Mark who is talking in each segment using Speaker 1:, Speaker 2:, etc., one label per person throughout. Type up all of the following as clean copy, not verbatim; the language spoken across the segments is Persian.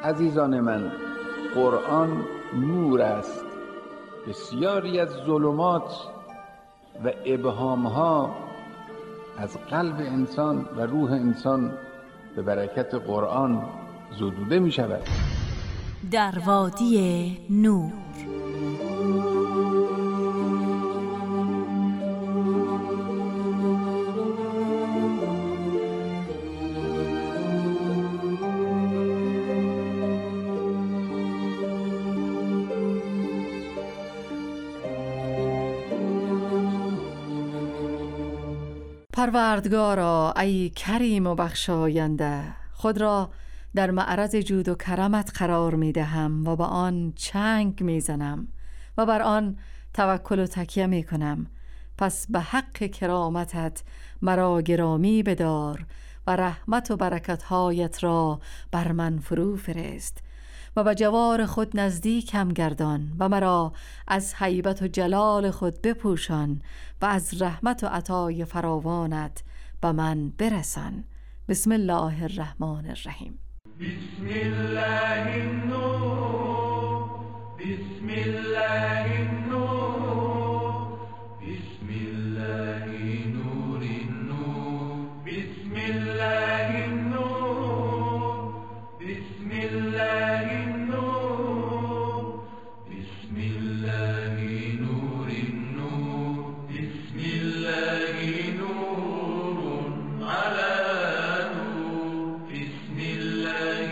Speaker 1: عزیزان من، قرآن نور است. بسیاری از ظلمات و ابهامها از قلب انسان و روح انسان به برکت قرآن زدوده می شود.
Speaker 2: در وادی نور.
Speaker 3: پروردگارا ای کریم و بخشاینده، خود را در معرض جود و کرمت قرار می دهم و به آن چنگ می زنم و بر آن توکل و تکیه می کنم. پس به حق کرامتت مرا گرامی بدار و رحمت و برکتهایت را بر من فرو فرست و به جوار خود نزدیکم گردان و مرا از هیبت و جلال خود بپوشان و از رحمت و عطای فراوانت به من برسان. بسم الله الرحمن الرحیم.
Speaker 4: بسم الله النور، بسم الله النور، بسم الله نور النور، بسم الله النور، بسم الله النور، بسم الله نور النور، بسم الله نور على نور، بسم الله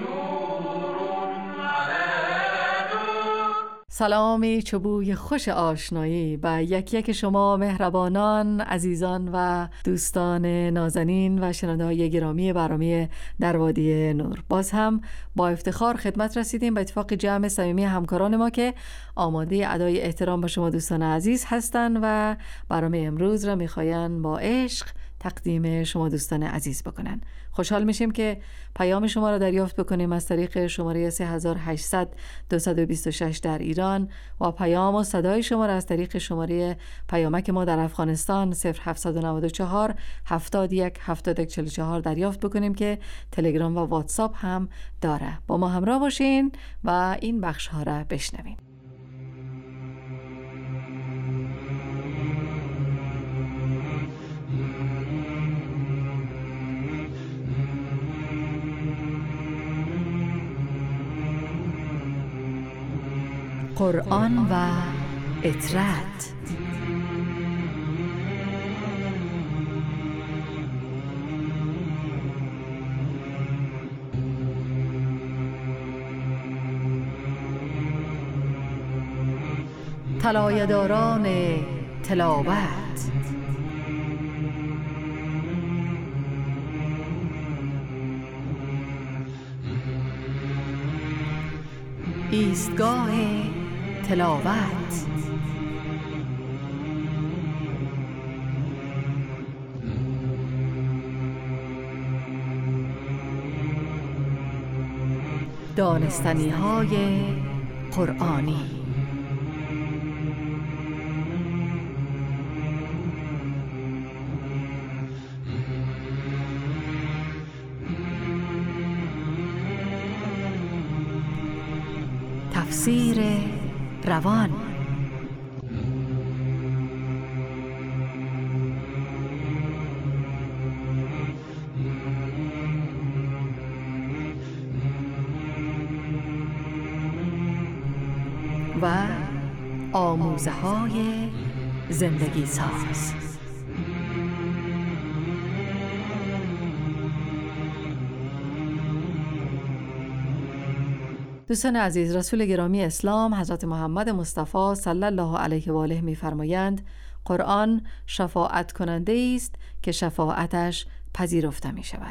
Speaker 4: نور على نور.
Speaker 3: سلامی چوبوی خوش آشنایی به یک یک شما مهربانان، عزیزان و دوستان نازنین و شنونده‌های گرامی برنامه در وادی نور. باز هم با افتخار خدمت رسیدیم به اتفاق جمع صمیمی همکاران ما که آماده ادای احترام به شما دوستان عزیز هستند و برنامه امروز را می‌خواین با عشق تقدیم شما دوستان عزیز بکنن. خوشحال میشیم که پیام شما را دریافت بکنیم از طریق شماره 3800 226 در ایران و پیام و صدای شما را از طریق شماره پیامک ما در افغانستان 0794 71 7144 دریافت بکنیم که تلگرام و واتساپ هم داره. با ما همراه باشین و این بخش ها را بشنوین. قرآن و اطرت. طلایه‌داران تلاوت. ایستگاه تلاوت. دانستنی‌های قرآنی. تفسیر روان. و آموزه‌های زندگی ساز. دوستان عزیز، رسول گرامی اسلام حضرت محمد مصطفی صلی الله علیه و آله می‌فرمایند قرآن شفاعت کننده است که شفاعتش پذیرفته می شود.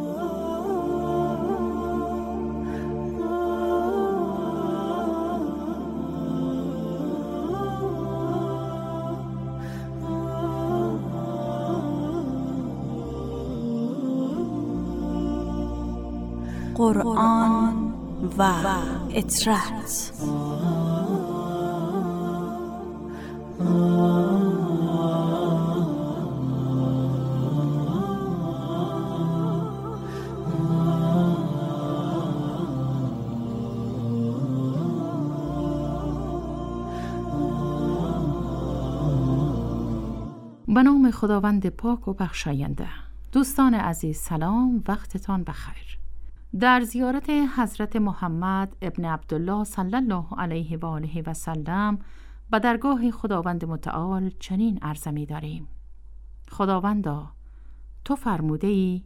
Speaker 2: قرآن و اطرت.
Speaker 5: به نام خداوند پاک و بخشاینده. دوستان عزیز سلام، وقتتان بخیر. در زیارت حضرت محمد ابن عبدالله صلی الله علیه و آله و سلم به درگاه خداوند متعال چنین عرض می داریم: خداوندا، تو فرموده ای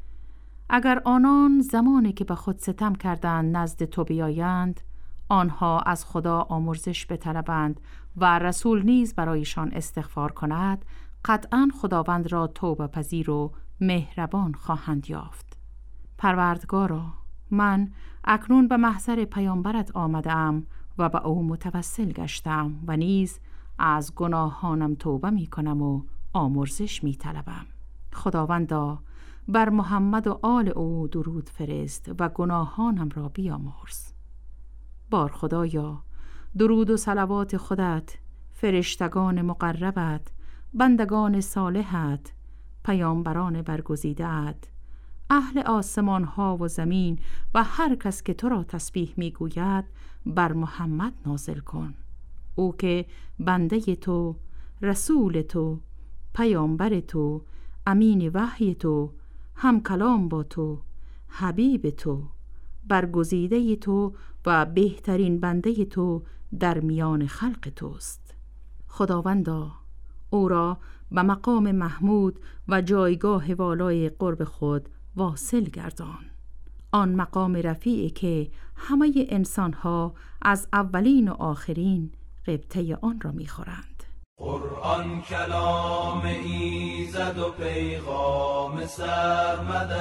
Speaker 5: اگر آنان زمانی که به خود ستم کردند نزد تو بیایند، آنها از خدا آمرزش بطلبند و رسول نیز برایشان استغفار کند، قطعاً خداوند را توبه پذیر و مهربان خواهند یافت. پروردگارا، من اکنون به محضر پیامبرت آمدم و به او متوسل گشتم و نیز از گناهانم توبه می کنم و آمرزش می طلبم. خداوندا، بر محمد و آل او درود فرست و گناهانم را بیامرز. بار خدایا، درود و صلوات خودت، فرشتگان مقربت، بندگان صالحت، پیامبران برگزیده‌ات، اهل آسمان ها و زمین و هر کس که تو را تسبیح می گوید بر محمد نازل کن. او که بنده تو، رسول تو، پیامبر تو، امین وحی تو، هم کلام با تو، حبیب تو، برگزیده تو و بهترین بنده تو در میان خلق توست. خداوندا، او را به مقام محمود و جایگاه والای قرب خود واصل گردان، آن مقام رفیعی که همه انسانها از اولین و آخرین غبطه آن را می‌خورند.
Speaker 4: قرآن کلام ایزد و پیغام سرمد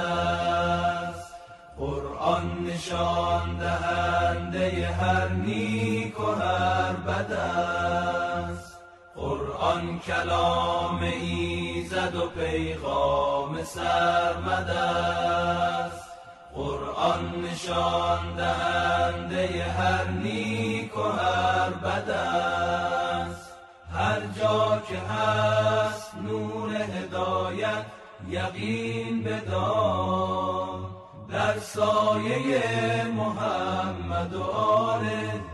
Speaker 4: است، قرآن نشان دهنده هر نیک و هر بد است. قرآن کلام ایزد و پیغام سرمد است، قرآن نشان دهنده هر نیک و هر بد است. هر جا که هست نور هدایت یقین بدان، در سایه محمد و آل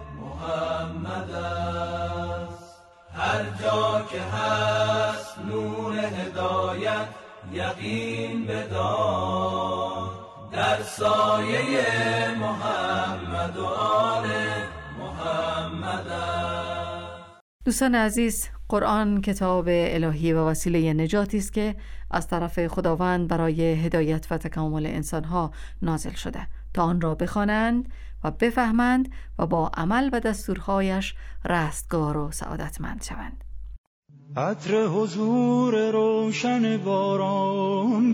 Speaker 4: محمد است. هر جا که هست نور هدایت یقین بدان، در سایه محمد و آل محمد است.
Speaker 3: دوستان عزیز، قرآن کتاب الهی و وسیله نجاتی است که از طرف خداوند برای هدایت و تکامل انسانها نازل شده تا آن را بخوانند و بفهمند و با عمل و دستورهایش رستگار و سعادتمند شوند.
Speaker 6: عطر حضور روشن باران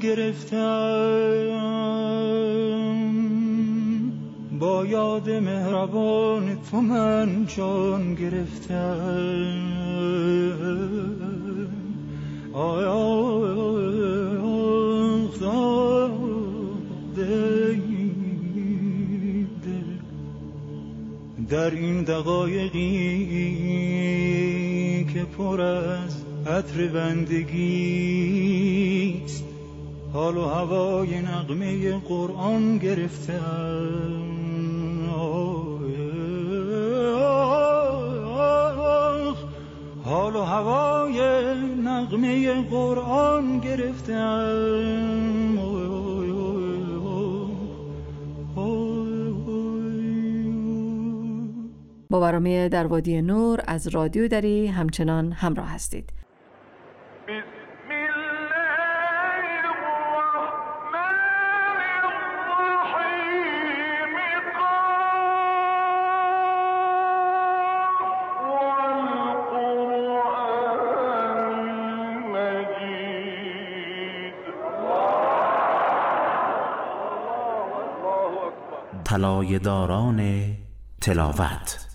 Speaker 6: گرفتم، با یاد مهربان تو من جان گرفتم. در این دقایقی که پر از عطر بندگیست، حال و هوای نغمه قرآن گرفتم. حال و هوای نغمه قرآن گرفتم.
Speaker 3: با برنامه در وادی نور از رادیو دری همچنان همراه هستید.
Speaker 7: طلایه داران تلاوت.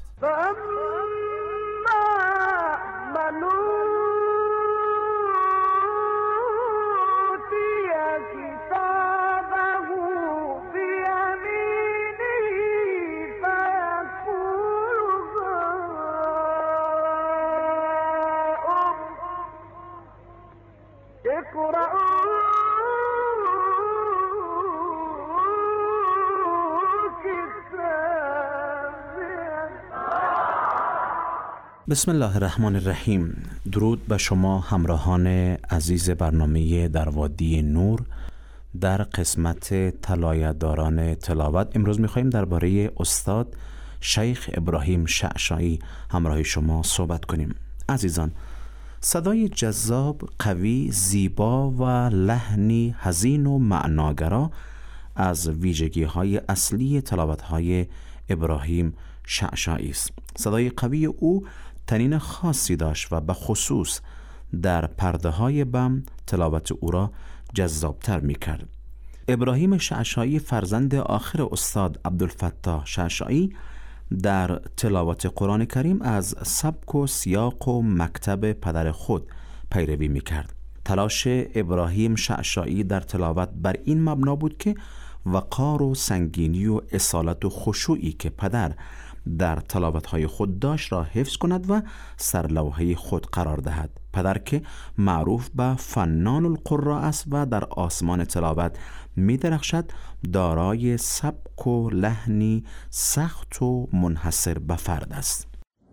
Speaker 7: بسم الله الرحمن الرحیم. درود به شما همراهان عزیز برنامه در وادی نور. در قسمت طلایه‌داران تلاوت امروز می‌خوایم درباره استاد شیخ ابراهیم شعشاعی همراه شما صحبت کنیم. عزیزان، صدای جذاب، قوی، زیبا و لحنی حزین و معناگرا از ویژگی‌های اصلی تلاوت‌های ابراهیم شعشاعی است. صدای قوی او طنین خاصی داشت و به خصوص در پرده‌های بم تلاوت او را جذابتر می‌کرد. ابراهیم شعشاعی فرزند آخر استاد عبدالفتاح شعشاعی در تلاوت قرآن کریم از سبک و سیاق و مکتب پدر خود پیروی می‌کرد. تلاش ابراهیم شعشاعی در تلاوت بر این مبنا بود که وقار و سنگینی و اصالت و خشوعی که پدر در تلاوت‌های خود داشت را حفظ کند و سرلوحه خود قرار دهد. پدر که معروف به فنان القراء است و در آسمان تلاوت می درخشد، دارای سبک و لحنی سخت و منحصر به فرد است.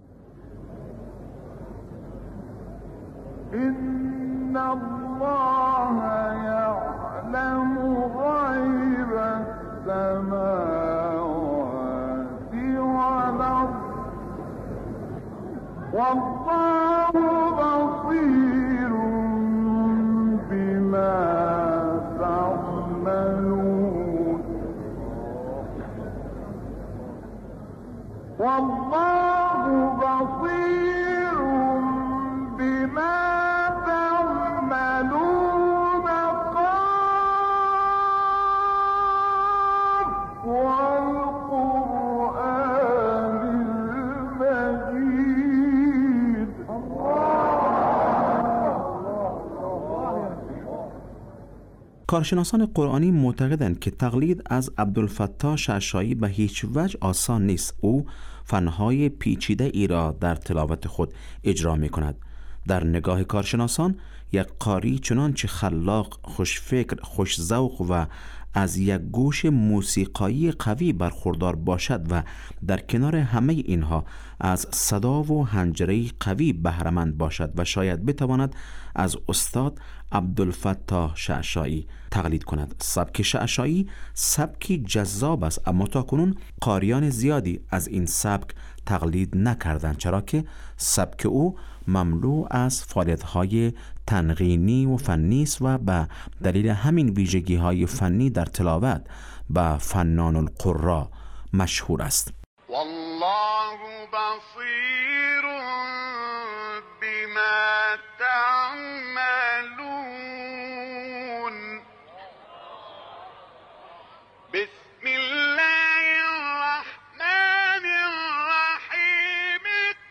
Speaker 8: إن الله يعلم غيب السماوات والأرض والله بصير بما تعملون والله بصير بما تعملون قاف والقرآن المجيد.
Speaker 7: کارشناسان قرآنی معتقدند که تقلید از عبدالفتاح شعشاعی به هیچ وجه آسان نیست. او فنهای پیچیده ای را در تلاوت خود اجرا می کند. در نگاه کارشناسان یک قاری چنانچه خلاق، خوشفکر، خوش‌ذوق و از یک گوش موسیقایی قوی برخوردار باشد و در کنار همه اینها از صدا و حنجره قوی بهره‌مند باشد و شاید بتواند از استاد عبدالفتاح شعشاعی تقلید کند. سبک شعشاعی سبکی جذاب است، اما تاکنون قاریان زیادی از این سبک تقلید نکردند، چرا که سبک او مملو از فعالیت‌های تنغینی و فنی است و به دلیل همین ویژگی‌های فنی در تلاوت به فنان القراء مشهور است.
Speaker 8: والله بصير بما تعملون. بسم الله الرحمن الرحيم.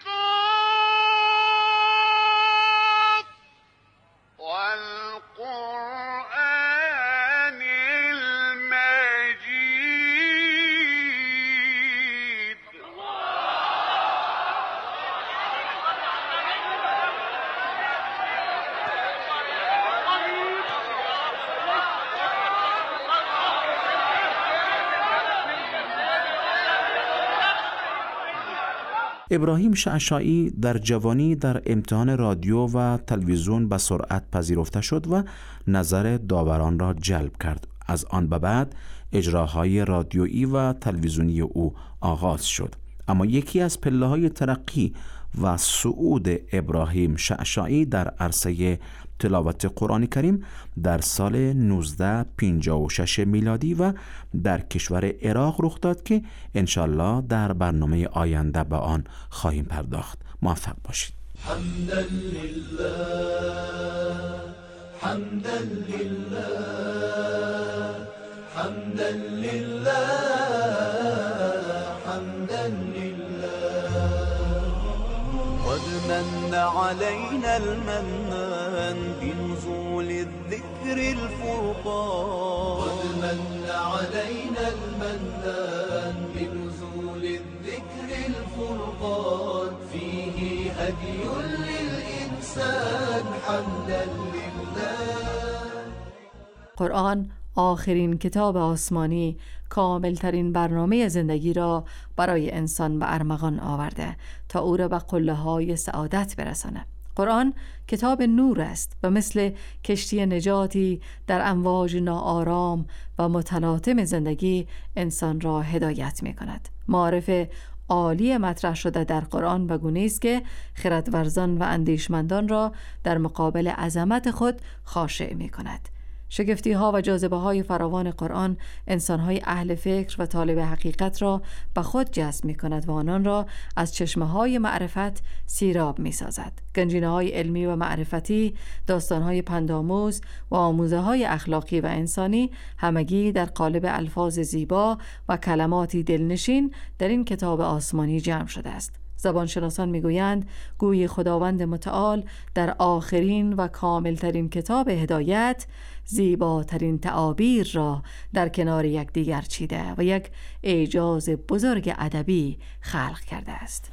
Speaker 8: قاف والقرآن المجيد.
Speaker 7: ابراهیم شعشاعی در جوانی در امتحان رادیو و تلویزیون به سرعت پذیرفته شد و نظر داوران را جلب کرد. از آن به بعد اجراهای رادیویی و تلویزیونی او آغاز شد. اما یکی از پله‌های ترقی و صعود ابراهیم شعشاعی در عرصه تلاوت قرآن کریم در سال 1956 میلادی و در کشور عراق رخ داد که انشالله در برنامه آینده به آن خواهیم پرداخت. موفق باشید.
Speaker 4: حمدا لله حمدا لله حمدا لله حمدا لله قد من علينا المنان بنزول الذكر الفرقان قد من علينا المنان بنزول الذكر الفرقان فيه هدي للإنسان حمدا لله.
Speaker 3: قرآن آخرین کتاب آسمانی کاملترین برنامه زندگی را برای انسان به ارمغان آورده تا او را به قله‌های سعادت برساند. قرآن کتاب نور است و مثل کشتی نجاتی در امواج ناآرام و متلاطم زندگی انسان را هدایت می کند. معارف عالی مطرح شده در قرآن و گونه است که خردورزان و اندیشمندان را در مقابل عظمت خود خاشع می کند. شگفتی ها و جاذبه های فراوان قرآن انسان های اهل فکر و طالب حقیقت را به خود جذب می کند و آنان را از چشمه های معرفت سیراب می سازد. گنجینه های علمی و معرفتی، داستان های پندآموز و آموزه های اخلاقی و انسانی همگی در قالب الفاظ زیبا و کلماتی دلنشین در این کتاب آسمانی جمع شده است. زبانشناسان میگویند گویی خداوند متعال در آخرین و کاملترین کتاب هدایت زیباترین تعابیر را در کنار یکدیگر چیده و یک اعجاز بزرگ ادبی خلق کرده است.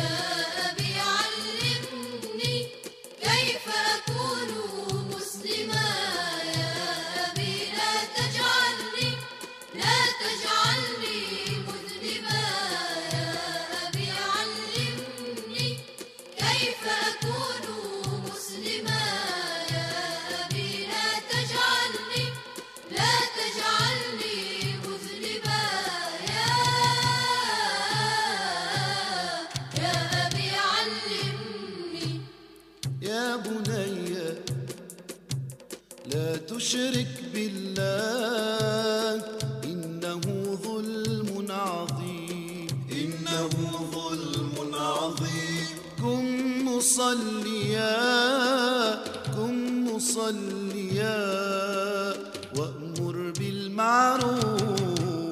Speaker 9: تشرك بالله إنه ظلم عظيم إنه ظلم عظيم كن مصليا وأمر بالمعروف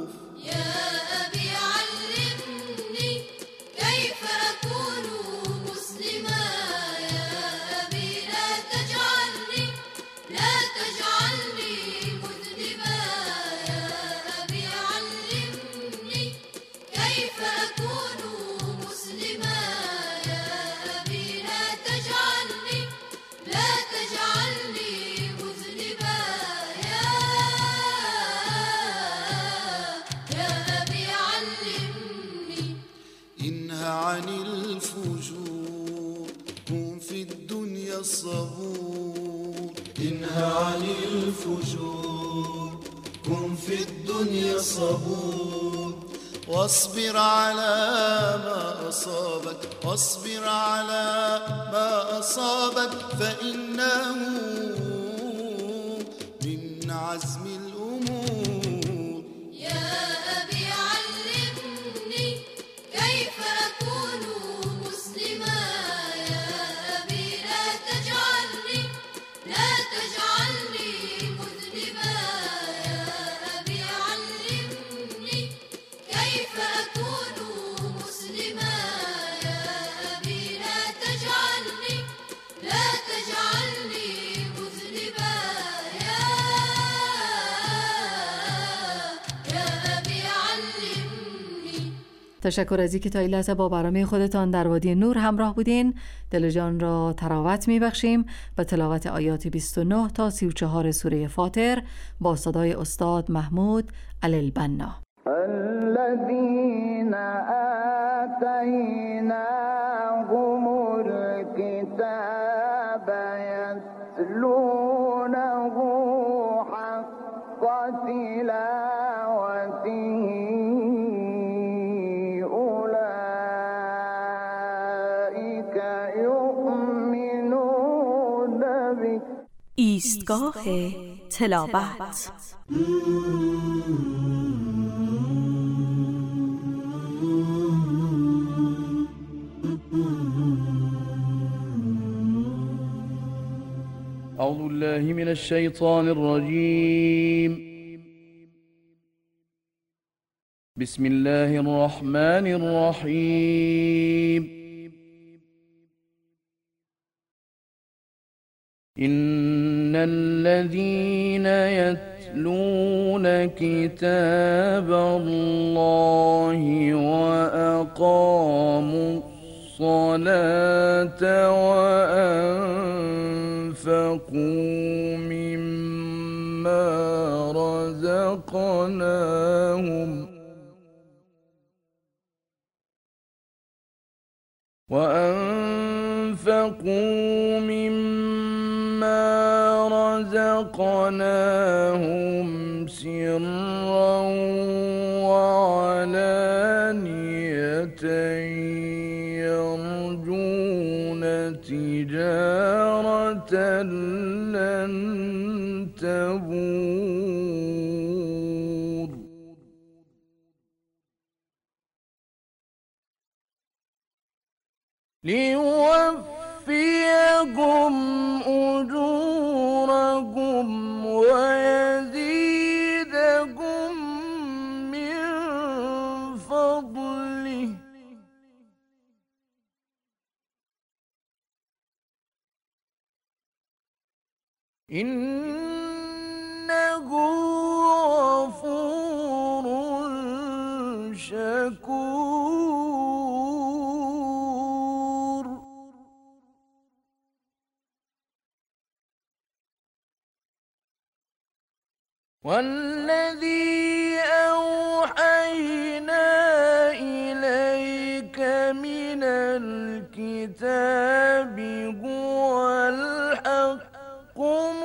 Speaker 9: عن الفجور كن في الدنيا الصبور انهى عن الفجور كن في الدنيا صبور واصبر على ما أصابك فإنه من عزم الأمور يا أبي علمني كيف أكون مسلما يا أبي لا تجعلني مذنبا يا أبي علمني كيف أكون مسلما يا أبي لا تجعلني مذنبا يا أبي علمني.
Speaker 3: تشکر از اینکه تا این لحظه با برنامه خودتان در وادی نور همراه بودین. دل جان را تراوت میبخشیم و تلاوت آیات 29 تا 34 سوره فاطر با صدای استاد محمود علالبنا.
Speaker 10: الذين آتيناهم الكتاب يتلونه حق تلاوته أولئك يؤمنون به.
Speaker 2: ایستگاه تلاوت.
Speaker 11: أعوذ بالله من الشيطان الرجيم. بسم الله الرحمن الرحيم. إن الذين يتلون كتاب الله وأقاموا الصلاة وأنفقوا مما رزقناهم وأنفقوا مما رزقناهم سرا وعلانية يرجون تجارة لن تبور ليوفيكم أجوركم ويزيدكم من فضله إنه غفور شكور. والذي أوحينا إليك من الكتاب هو الحق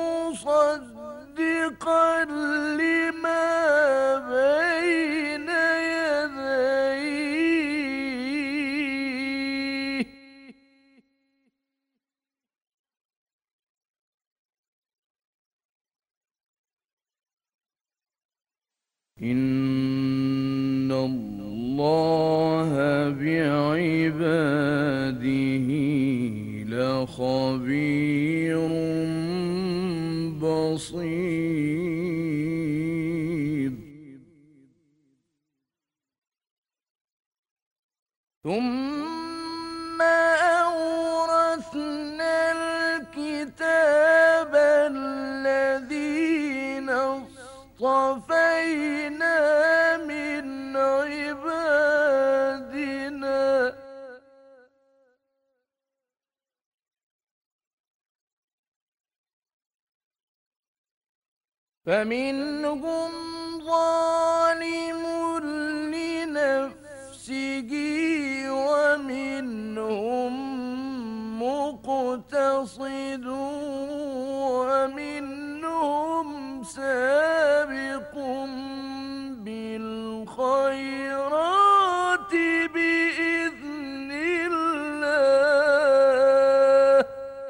Speaker 11: مصدقا لما بين يديه إن الله بعباده لخبير بصير. ثم أورثنا الكتاب الذين اصطفينا من عبادنا فمنهم ظالم لنفسه ومنهم مقتصد ومنهم سابق بالخيرات بإذن الله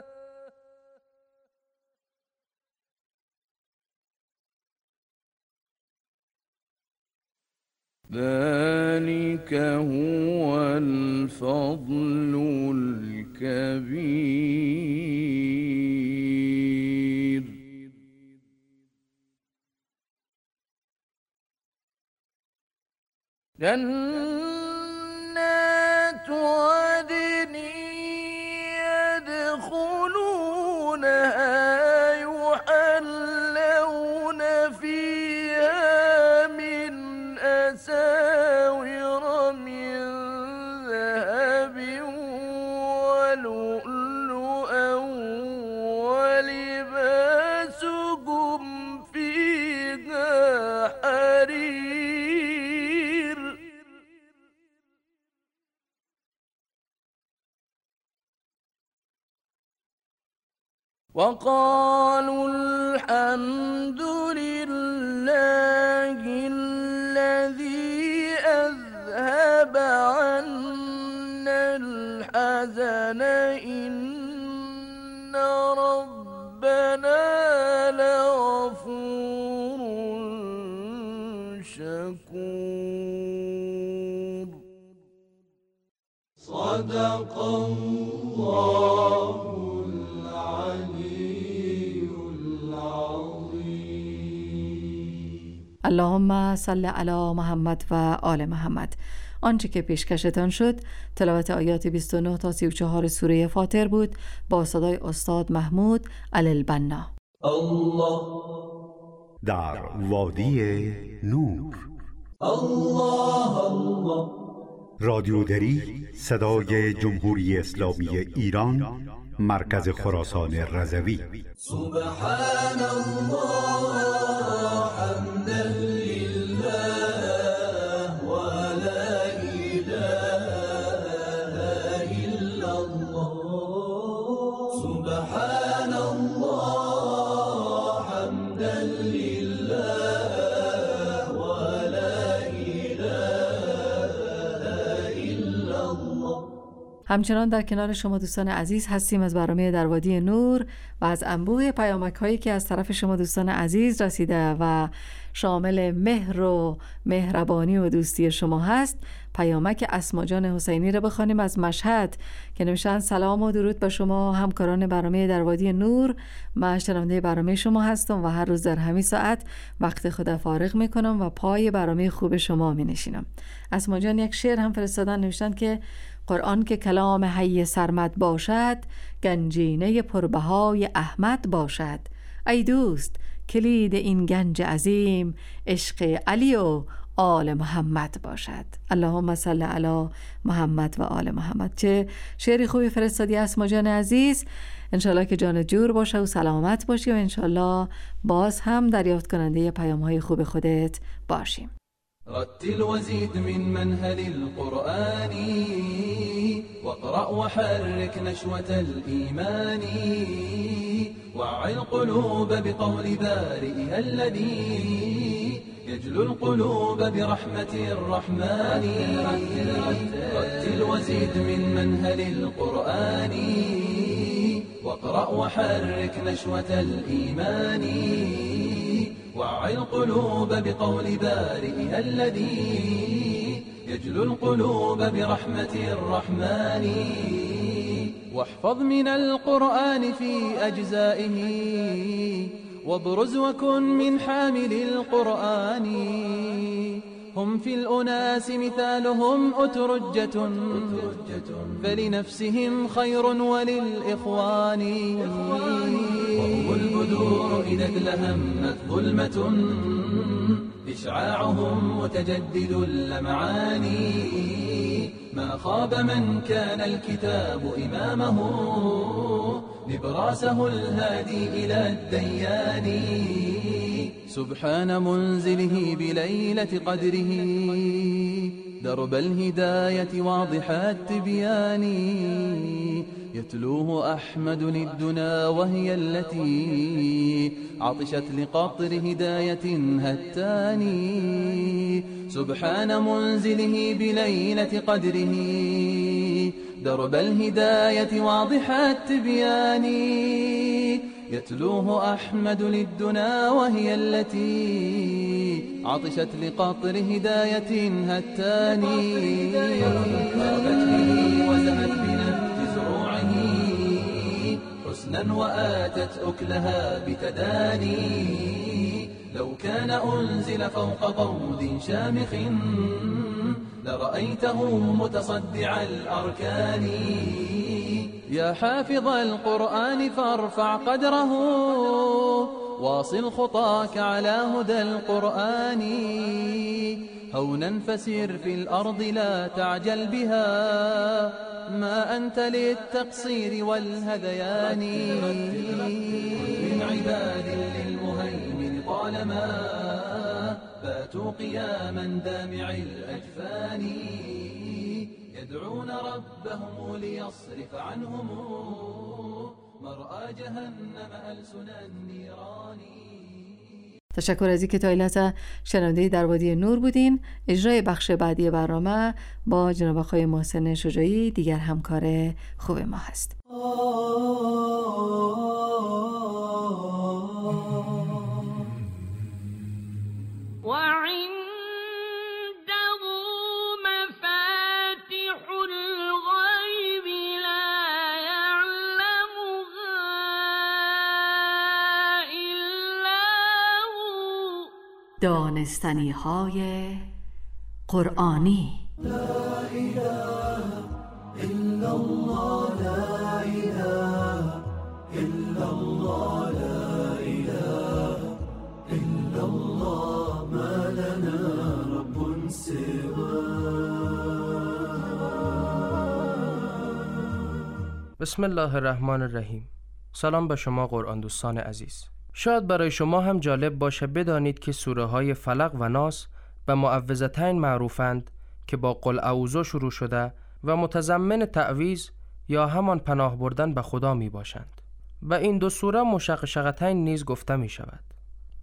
Speaker 11: ذلك هو الفضل الكبير. جنات عدن يدخلونها يحلون فيها من أساور من ذهب ولؤلؤا ولباسهم فيها حرير. وقالوا الحمد لله الذي أذهب عنا الحزن إن ربنا لغفور شكور. صدق الله العلي العظيم.
Speaker 3: اللهم صل علی محمد و آل محمد. آنچه که پیشکشتان شد تلاوت آیات 29 تا 34 سوره فاطر بود با صدای استاد محمود علالبنا.
Speaker 12: الله در وادی نور. الله الله. رادیودری صدای جمهوری اسلامی ایران، مرکز خراسان رضوی. سبحان الله
Speaker 4: إله ولا إله إلا الله.
Speaker 3: همچنان در کنار شما دوستان عزیز هستیم از برنامه در وادی نور و از انبوه پیامک هایی که از طرف شما دوستان عزیز رسیده و شامل مهر و مهربانی و دوستی شما هست. پیامک اسما جان حسینی را بخوانیم از مشهد که نوشتن سلام و درود به شما همکاران برنامه در وادی نور. من شنونده برنامه شما هستم و هر روز در همین ساعت وقت خود فارغ میکنم و پای برنامه خوب شما می نشینم. اسما جان یک شعر هم فرستادن، نوشتن که قرآن که کلام حی سرمد باشد، گنجینه پربهای احمد باشد. ای دوست کلید این گنج عظیم، عشق علی و آل محمد باشد. اللهم صل علی محمد و آل محمد. چه شعری خوبی فرستادی اسما جان عزیز. انشالله که جان جور باشه و سلامت باشی و انشالله باز هم دریافت کننده پیام‌های خوب خودت باشیم.
Speaker 4: رتل وزيد من منهل القرآن، واقرأ وحرك نشوة الإيمان، وعي القلوب بقول بارئها الذي يجلو القلوب برحمة الرحمن. رتل وزيد من منهل القرآن، واقرأ وحرك نشوة الإيمان، وعي القلوب بقول بارئها الذي يجلو القلوب برحمة الرحمن. واحفظ من القرآن في أجزائه، وابرز وكن من حامل القرآن. هم في الأناس مثالهم أترجة، فلنفسهم خير وللإخوان. وهم البدور إذا ادلهمت ظلمة، إشعاعهم متجدد اللمعان. ما خاب من كان الكتاب إمامه، نبراسه الهادي إلى الديان. سبحان منزله بليلة قدره، درب الهداية واضح التبيان. يتلوه أحمد الدنا وهي التي عطشت لقطر هداية هتاني. سبحان منزله بليلة قدره، درب الهداية واضح التبيان. يتلوه أحمد للدنا وهي التي عطشت لقطر هداية هتاني. غابت به وزهت بنبت زروعه، حسنا وآتت أكلها بتداني. لو كان أنزل فوق طود شامخ، لرأيته متصدع الأركان. يا حافظ القرآن فارفع قدره، واصل خطاك على هدى القرآن. هونا فسير في الأرض لا تعجل بها، ما أنت للتقصير والهذيان. من عباد للمهيمن طالما باتوا قياما دامع الأجفان. يدعون ربهم ليصرف عنهم مرأى جهنم ألسن النيران.
Speaker 3: تشکر از اینکه تا این لحظه شنونده در وادی نور بودین. اجرای بخش بعدی برنامه با جناب آقای محسن شجاعی، دیگر همکار خوب ما هست. دانستنی های قرآنی.
Speaker 4: لا إله إلا الله، لا إله إلا الله، لا إله إلا الله، ما لنا رب سواه.
Speaker 13: بسم الله الرحمن الرحیم. سلام به شما قرآن دوستان عزیز. شاید برای شما هم جالب باشه بدانید که سوره های فلق و ناس به معوذتین معروفند که با قل اعوذ شروع شده و متضمن تعویذ یا همان پناه بردن به خدا می باشند. و این دو سوره مشقشقتین نیز گفته می شود.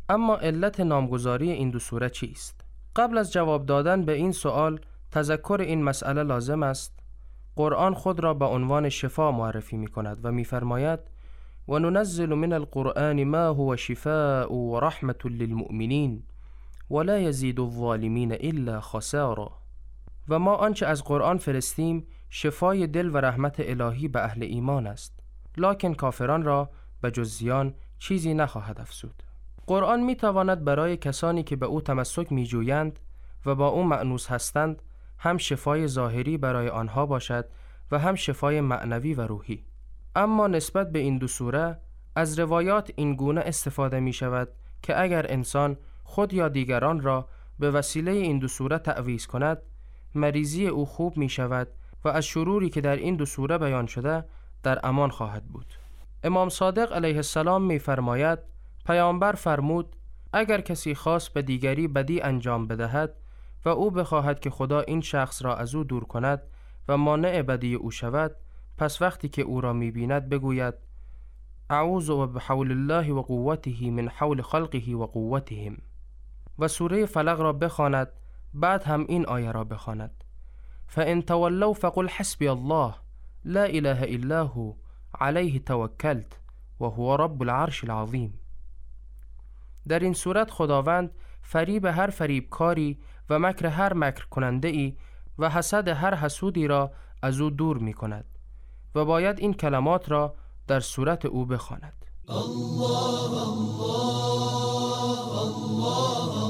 Speaker 13: اما علت نامگذاری این دو سوره چیست؟ قبل از جواب دادن به این سوال تذکر این مسئله لازم است. قرآن خود را به عنوان شفا معرفی می کند و می فرماید و ننزل من القرآن ما هو شفاء و رحمت للمؤمنین ولا یزید الظالمین الا خسارا. و ما آنچه از قرآن فرستیم شفای دل و رحمت الهی به اهل ایمان است، لکن کافران را به جز زیان چیزی نخواهد افزود. قرآن می تواند برای کسانی که به او تمسک می جویند و با او مأنوس هستند هم شفای ظاهری برای آنها باشد و هم شفای معنوی و روحی. اما نسبت به این دو سوره از روایات این گونه استفاده می شود که اگر انسان خود یا دیگران را به وسیله این دو سوره تعویض کند، مریضی او خوب می شود و از شروری که در این دو سوره بیان شده در امان خواهد بود. امام صادق علیه السلام می فرماید پیامبر فرمود اگر کسی خواست به دیگری بدی انجام بدهد و او بخواهد که خدا این شخص را از او دور کند و مانع بدی او شود، پس وقتی که او را می بیند بگوید اعوذ بحول الله و قوته من حول خلقه و قوتهم و سوره فلق را بخواند، بعد هم این آیه را بخواند فإن تولوا فقل حسبی الله لا اله الا هو علیه توکلت و هو رب العرش العظیم. در این صورت خداوند فریب هر فریبکاری و مکر هر مکر کننده ای و حسد هر حسودی را از او دور می کند و باید این کلمات را در صورت او بخواند.
Speaker 4: الله الله الله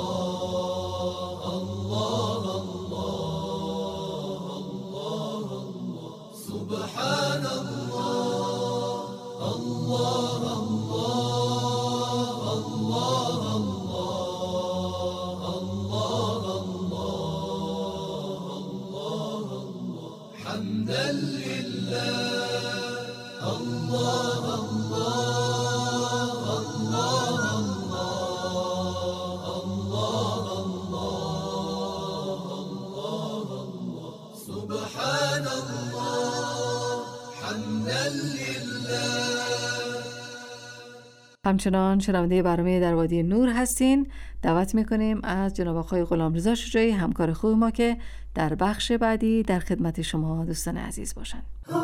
Speaker 4: الله الله الله سبحان الله الله حمدا لله الله الله الله الله الله الله سبحان الله حمدا لله.
Speaker 3: همچنان شنونده برنامه در وادی نور هستین. دعوت میکنیم از جناب آقای غلامرضا شجاعی همکار خوب ما که در بخش بعدی در خدمت شما دوستان عزیز باشن.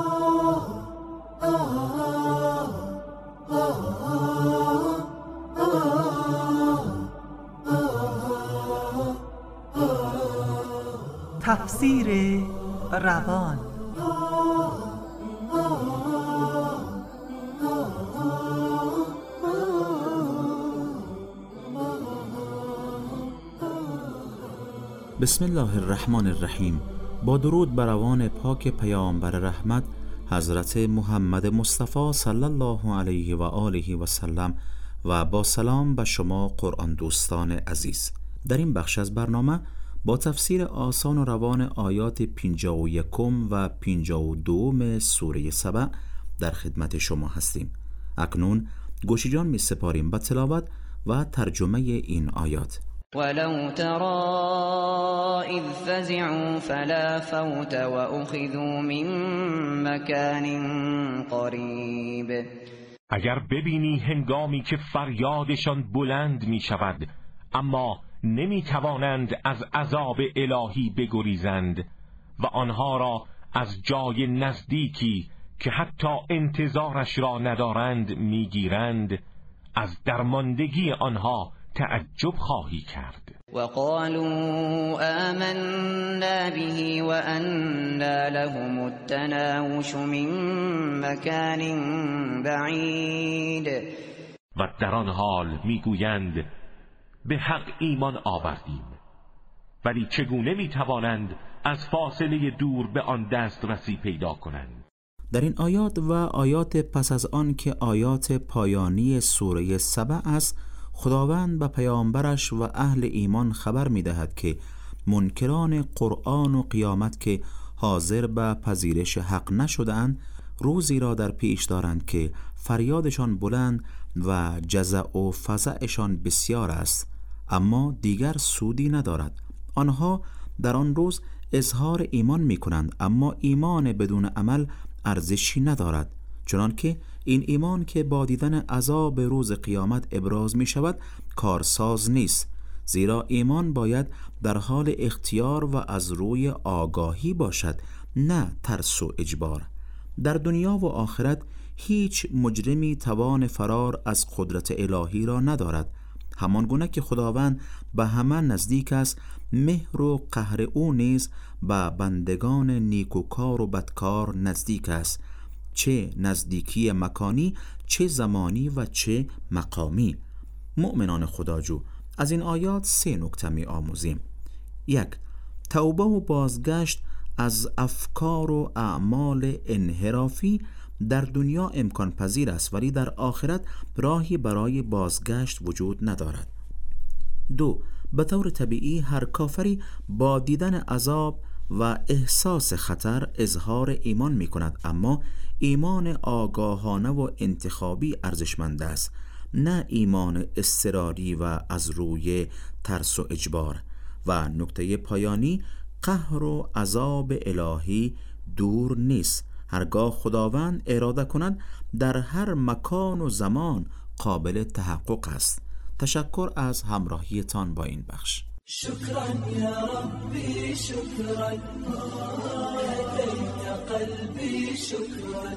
Speaker 14: تفسیر روان.
Speaker 7: بسم الله الرحمن الرحیم. با درود بر روان پاک پیامبر رحمت حضرت محمد مصطفی صلی الله علیه و آله و سلم و با سلام به شما قرآن دوستان عزیز. در این بخش از برنامه با تفسیر آسان و روان آیات 51 و 52 سوره سبع در خدمت شما هستیم. اکنون گوش جان می سپاریم به تلاوت و ترجمه این آیات.
Speaker 15: ولو ترى إذ فزعوا فلا فوت وأخذوا من مكان قریب.
Speaker 16: اگر ببینی هنگامی که فریادشان بلند می شود اما نمی توانند از عذاب الهی بگریزند و آنها را از جای نزدیکی که حتی انتظارش را ندارند می گیرند، از درماندگی آنها تعجب خواهی کرد.
Speaker 15: وقالوا آمنا به وأنا لهم التناوش من مكان بعید.
Speaker 16: و در آن حال میگویند به حق ایمان آوردیم، ولی چگونه میتوانند از فاصله دور به آن دسترسی پیدا کنند؟
Speaker 7: در این آیات و آیات پس از آن که آیات پایانی سوره سبع است، خداوند به پیامبرش و اهل ایمان خبر می‌دهد که منکران قرآن و قیامت که حاضر به پذیرش حق نشدند، روزی را در پیش دارند که فریادشان بلند و جزع و فزعشان بسیار است، اما دیگر سودی ندارد. آنها در آن روز اظهار ایمان می‌کنند، اما ایمان بدون عمل ارزشی ندارد، چنانکه این ایمان که با دیدن عذاب روز قیامت ابراز می شود کارساز نیست، زیرا ایمان باید در حال اختیار و از روی آگاهی باشد، نه ترس و اجبار. در دنیا و آخرت هیچ مجرمی توان فرار از قدرت الهی را ندارد. همان گونه که خداوند به همه نزدیک است، مهر و قهر او نیز به بندگان نیکوکار و بدکار نزدیک است، چه نزدیکی مکانی، چه زمانی و چه مقامی. مؤمنان خداجو، از این آیات 3 نکته می آموزیم. 1. توبه و بازگشت از افکار و اعمال انحرافی در دنیا امکان پذیر است، ولی در آخرت راهی برای بازگشت وجود ندارد. 2. به طور طبیعی هر کافری با دیدن عذاب و احساس خطر اظهار ایمان می کند، اما ایمان آگاهانه و انتخابی ارزشمند است، نه ایمان اضطراری و از روی ترس و اجبار. و نکته پایانی، قهر و عذاب الهی دور نیست. هرگاه خداوند اراده کند در هر مکان و زمان قابل تحقق است. تشکر از همراهیتان با این بخش.
Speaker 4: شكرا يا ربي شكرا هديت قلبي شكرا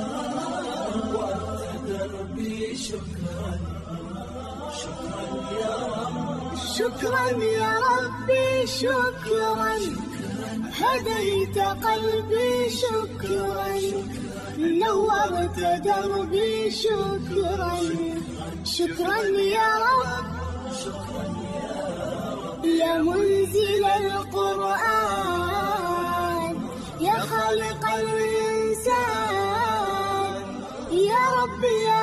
Speaker 4: وأنت دربي شكرا شكرا يا رب
Speaker 9: شكرا يا ربي شكرا هديت قلبي شكرا نورت دربي شكرا شكرا يا رب يا منزل القرآن يا خالق الإنسان يا رب يا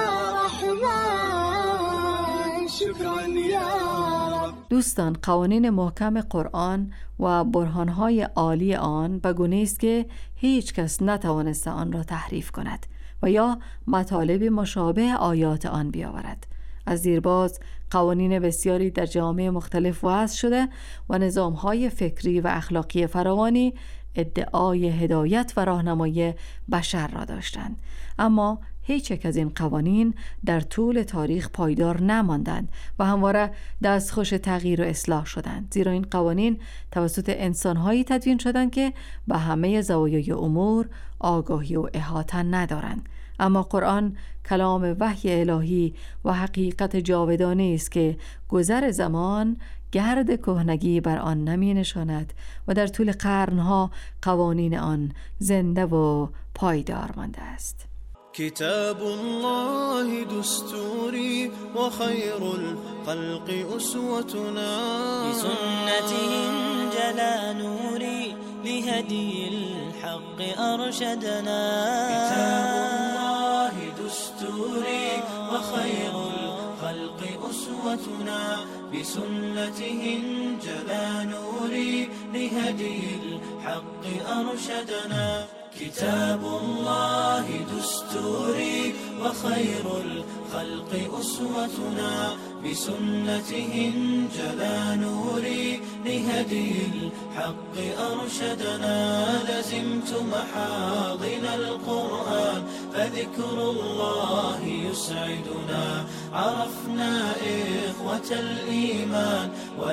Speaker 9: رحمن شكرا يا رب.
Speaker 3: دوستان، قوانین محکم قرآن و برهانهای عالی آن به گونه است که هیچ کس نتوانسته آن را تحریف کند و یا مطالب مشابه آیات آن بیاورد. از دیرباز قوانین بسیاری در جامعه مختلف وضع شده و نظامهای فکری و اخلاقی فراوانی ادعای هدایت و راهنمایی بشر را داشتند، اما هیچ یک از این قوانین در طول تاریخ پایدار نماندند و همواره دستخوش تغییر و اصلاح شدند، زیرا این قوانین توسط انسانهایی تدوین شدند که به همه زوایای امور آگاهی و احاطه ندارند. اما قرآن کلام وحی الهی و حقیقت جاودانه است که گذر زمان گرد کهنگی بر آن نمی نشاند و در طول قرنها قوانین آن زنده و پایدار مانده است.
Speaker 6: كتاب الله دستوري وخير الخلق أسوتنا
Speaker 17: بسنته انجلى نوري لهدي الحق أرشدنا
Speaker 6: كتاب الله دستوري وخير الخلق أسوتنا بسنته انجلى نوري لهدي الحق أرشدنا كتاب الله دستوري وخير الخلق أسوتنا بسنته انجلى نوري لهدي الحق أرشدنا لزمت محاضن القرآن فذكر الله يسعدنا عرفنا إخوة الإيمان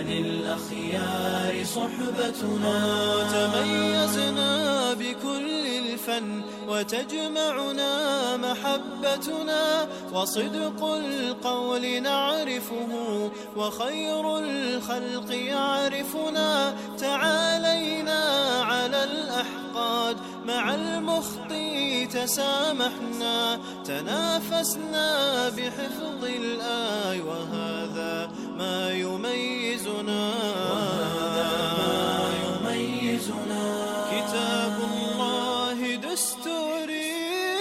Speaker 6: وللأخيار صحبتنا تميزنا بكل الفن وتجمعنا محبتنا وصدق القول نعرفه وخير الخلق يعرفنا تعالينا على الأحقاد مع المخطي تسامحنا تنافسنا بحفظ الآي وهذا ما يميزنا كتاب الله دستوري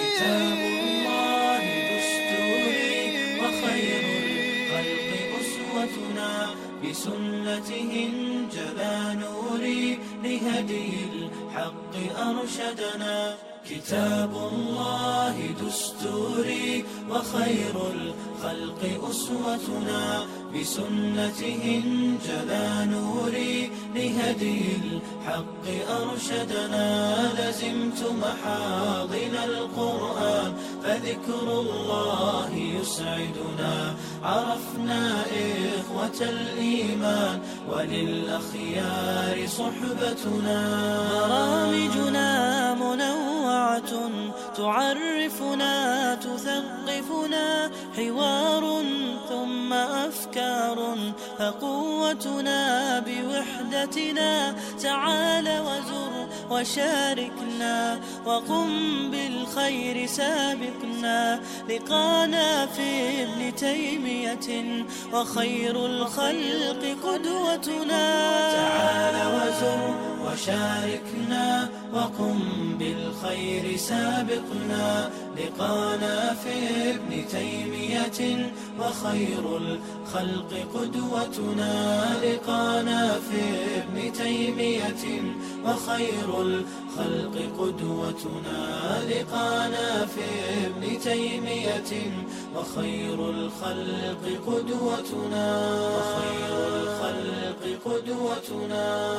Speaker 6: وخير الخلق أسوتنا بسنته انجلى نوري لهدي الحق أرشدنا كتاب الله دستوري وخير الخلق أسوتنا بسنته انجلى نوري لهدي الحق أرشدنا لزمت محاضن القرآن فذكر الله يسعدنا. عرفنا إخوة الإيمان وللأخيار صحبتنا.
Speaker 17: برامجنا منوعة تعرفنا تثقفنا، حوار ثم أفكار فقوتنا بوحدتنا. تعال وزر وشاركنا وقم بالخير سابقنا، لقانا في ابن تيمية وخير الخلق قدوتنا.
Speaker 6: تعال وزر وشاركنا وقم بالخير سابقنا، لقانا في ابن تيمية وخير الخلق قدوتنا. لقانا في ابن تيمية وخير الخلق قدوتنا. لقانا في ابن تيمية وخير الخلق قدوتنا. وخير الخلق قدوتنا.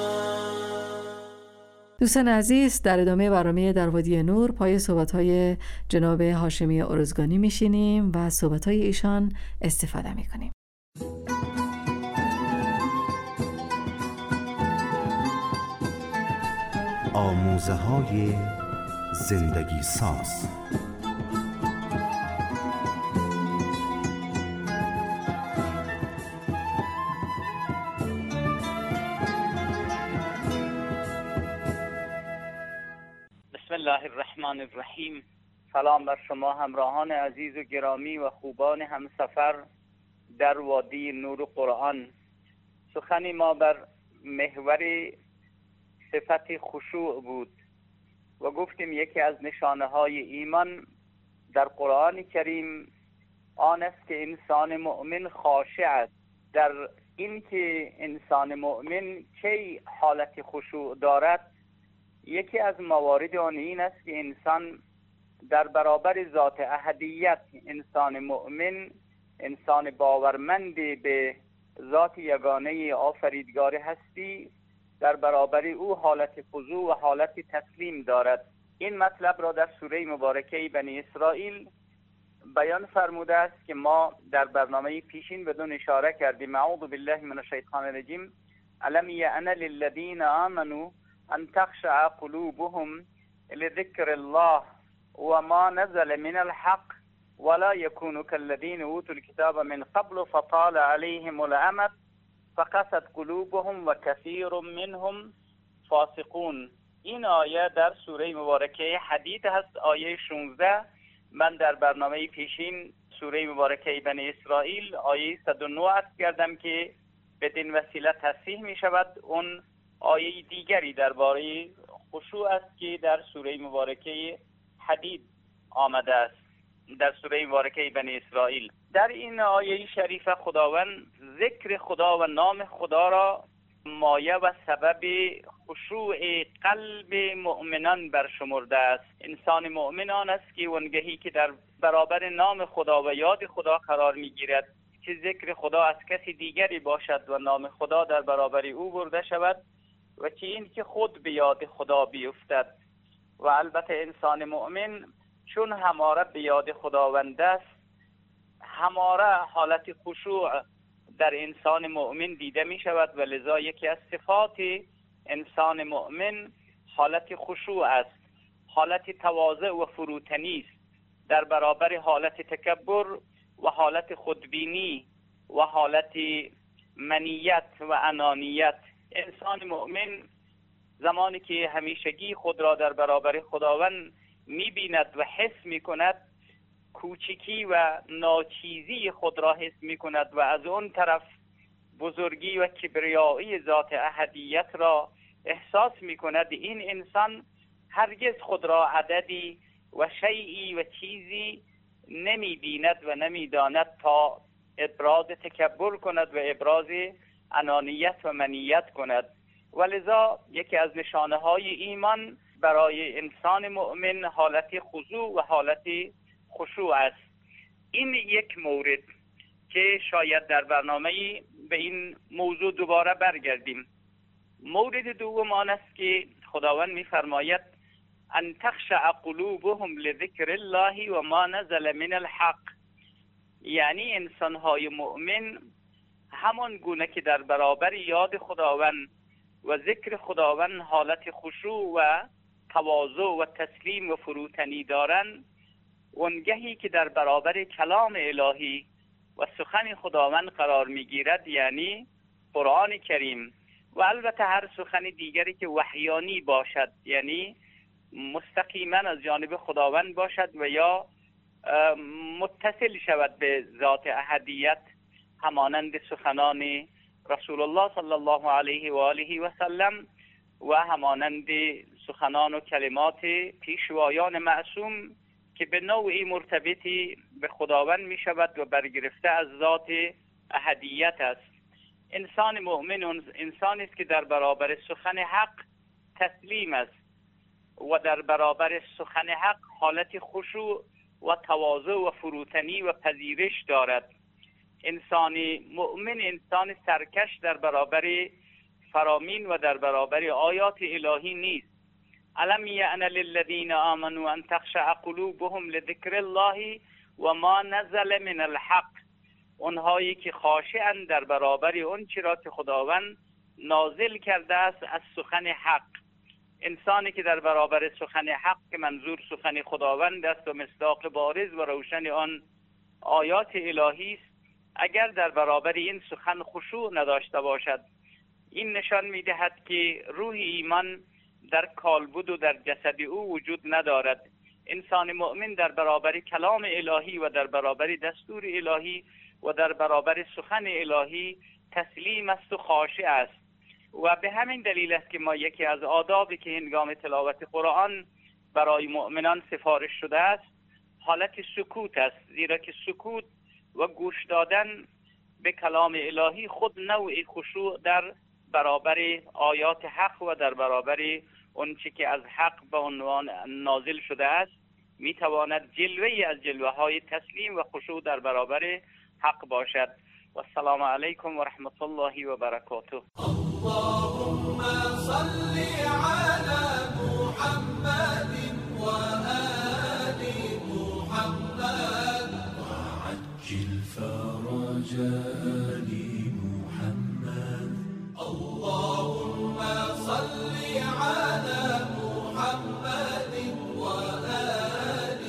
Speaker 3: دوستان عزیز، در ادامه برنامه در وادی نور پای صحبت‌های جناب هاشمی ارزگانی میشینیم و از صحبت‌های ایشان استفاده میکنیم.
Speaker 12: آموزه‌های زندگی ساز.
Speaker 18: بسم الله الرحمن الرحیم. سلام بر شما همراهان عزیز و گرامی و خوبان همسفر در وادی نور قرآن. سخن ما بر محور صفت خشوع بود و گفتیم یکی از نشانه های ایمان در قرآن کریم آن است که انسان مؤمن خاشع است. در این که انسان مؤمن چه حالت خشوع دارد، یکی از موارد آن این است که انسان در برابر ذات احدیت، انسان مؤمن، انسان باورمند به ذات یگانه آفریدگار هستی، در برابر او حالت خضوع و حالت تسلیم دارد. این مطلب را در سوره مبارکه بنی اسرائیل بیان فرموده است که ما در برنامه پیشین بدون اشاره کردیم. اعوذ بالله من الشیطان الرجیم. الم یأن للذین آمنوا ان تخشع قلوبهم لذکر الله وما نزل من الحق ولا يكونوا كالذين اوتوا الكتاب من قبل فطال عليهم الامد فقست قلوبهم وكثير منهم فاسقون. این آیه در سوره مبارکه حدید هست، آیه 16. من در برنامه پیشین سوره مبارکه بنی اسرائیل آیه 109 عرض کردم که بدین وسیله تصحیح می شود اون آیه دیگری درباره خشوع است که در سوره مبارکه حدید آمده است، در سوره مبارکه بنی اسرائیل. در این آیه شریف خداوند ذکر خدا و نام خدا را مایه و سبب خشوع قلب مؤمنان برشمرده است. انسان مؤمن آن است که اونگهی که در برابر نام خدا و یاد خدا قرار میگیرد، که ذکر خدا از کسی دیگری باشد و نام خدا در برابر او برده شود، و چه این که خود به یاد خدا بیفتد. و البته انسان مؤمن چون هماره به یاد خداوند است، هماره حالت خشوع در انسان مؤمن دیده می شود و لذا یکی از صفات انسان مؤمن حالت خشوع است، حالت تواضع و فروتنی است در برابر حالت تکبر و حالت خودبینی و حالت منیت و انانیت. انسان مؤمن زمانی که همیشگی خود را در برابر خداوند می بیند و حس می کند، کوچکی و ناچیزی خود را حس می کند و از اون طرف بزرگی و کبریایی ذات احدیت را احساس می کند، این انسان هرگز خود را عددی و شیئی و چیزی نمی بیند و نمی داند تا ابراز تکبر کند و ابراز انانیت و منیت کند. ولذا یکی از نشانه های ایمان برای انسان مؤمن حالت خضوع و حالت خشوع است. این یک مورد که شاید در برنامه به این موضوع دوباره برگردیم. مورد دوم آن است که خداوند می‌فرماید ان تخشع قلوبهم لذکر الله و ما نزل من الحق. یعنی انسانهای مؤمن همان گونه که در برابر یاد خداوند و ذکر خداوند حالت خشوع و تواضع و تسلیم و فروتنی دارند، اونگهی که در برابر کلام الهی و سخن خداوند قرار میگیرد، یعنی قرآن کریم و البته هر سخن دیگری که وحیانی باشد، یعنی مستقیما از جانب خداوند باشد و یا متصل شود به ذات احدیت، همانند سخنان رسول الله صلی الله علیه و آله و سلم و همانند سخنان و کلمات پیشوایان معصوم که به نوعی مرتبطی به خداوند می شود و برگرفته از ذات احدیت است. انسان مؤمن انسانی است که در برابر سخن حق تسلیم است و در برابر سخن حق حالت خشوع و تواضع و فروتنی و پذیرش دارد. انسان مؤمن انسان سرکش در برابر فرامین و در برابر آیات الهی نیست. الم یعن للذین آمنوا ان تخشع قلوبهم لذکر الله و ما نزل من الحق. اونهایی که خاشعند در برابر اون چرا که خداوند نازل کرده است از سخن حق. انسانی که در برابر سخن حق که منظور سخن خداوند است و مصداق بارز و روشن آن آیات الهی است، اگر در برابر این سخن خشوع نداشته باشد، این نشان می‌دهد که روح ایمان در کالبد و در جسد او وجود ندارد. انسان مؤمن در برابر کلام الهی و در برابر دستور الهی و در برابر سخن الهی تسلیم است و خاشع است و به همین دلیل است که ما یکی از آدابی که هنگام تلاوت قرآن برای مؤمنان سفارش شده است حالت سکوت است، زیرا که سکوت و گوش دادن به کلام الهی خود نوعی خشوع در برابر آیات حق و در برابر اونچه که از حق به عنوان نازل شده است میتواند جلوه‌ای از جلوه‌های تسلیم و خشوع در برابر حق باشد. و السلام علیکم و رحمت الله و برکاته.
Speaker 4: اللهم صل علی محمد و آل محمد وعجل فرج آل محمد. اللهم صل علی محمد و آل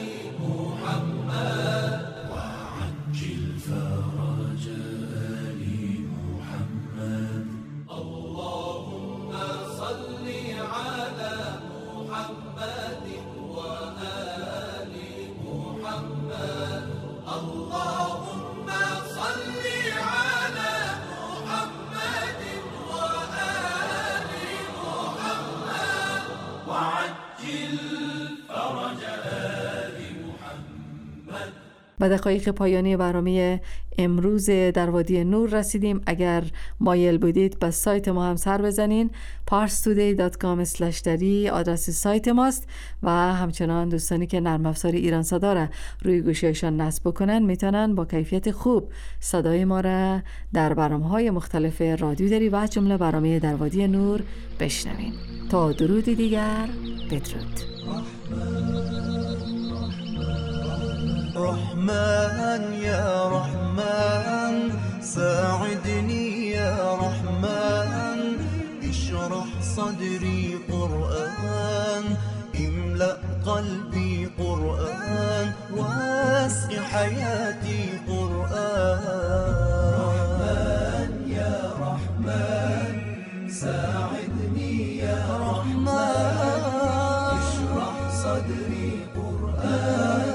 Speaker 4: محمد وعجل فرج آل محمد. اللهم صل على محمد وآل محمد. اللهم صل على محمد وآل محمد وعجل فرج آل محمد.
Speaker 3: و دقایق پایانی برنامه امروز در وادی نور رسیدیم. اگر مایل بودید به سایت ما هم سر بزنین. parstoday.com/dari آدرس سایت ماست و همچنان دوستانی که نرم افزار ایران صدا را روی گوشیشان نصب بکنن میتونن با کیفیت خوب صدای ما را در برنامه‌های مختلف رادیو دری و جمله برنامه در وادی نور بشنوین. تا درودی دیگر، بدرود.
Speaker 4: رحمن يا رحمن ساعدني يا رحمن اشرح صدري قرآن املأ قلبي قرآن واسق حياتي قرآن. رحمن يا رحمن ساعدني يا رحمن اشرح صدري قرآن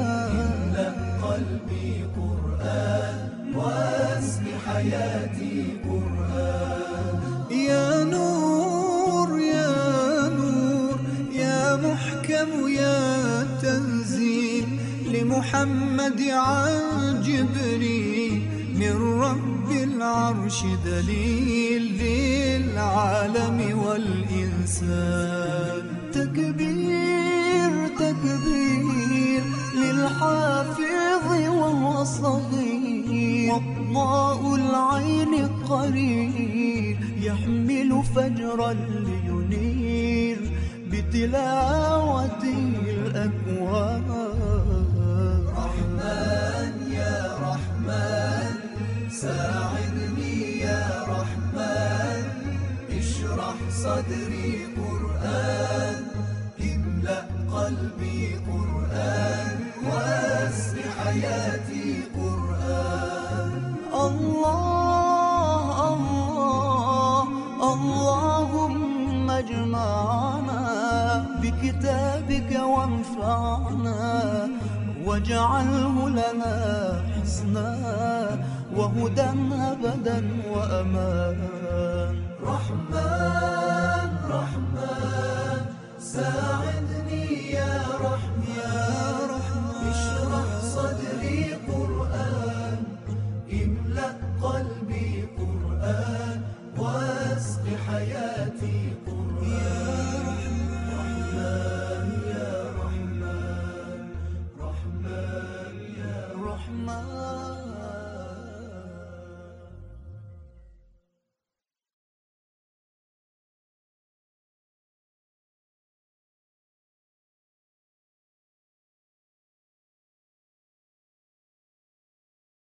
Speaker 4: قلبي قرآن واسم حياتي قرآن. يا نور يا نور يا محكم يا تنزيل لمحمد عن جبريل من رب العرش دليل للعالم والإنسان. تكبير تكبير للحافظ وهو صغير وضاء العين قرير يحمل فجرا لينير بتلاوته الأكوان. رحمن يا رحمن ساعدني يا رحمن، اشرح صدري قرآن، املأ قلبي قرآن، واسر حياتي قرآن. الله الله اللهم اجمعنا بكتابك وانفعنا، واجعله لنا حسنا وهدى أبدا وأمان.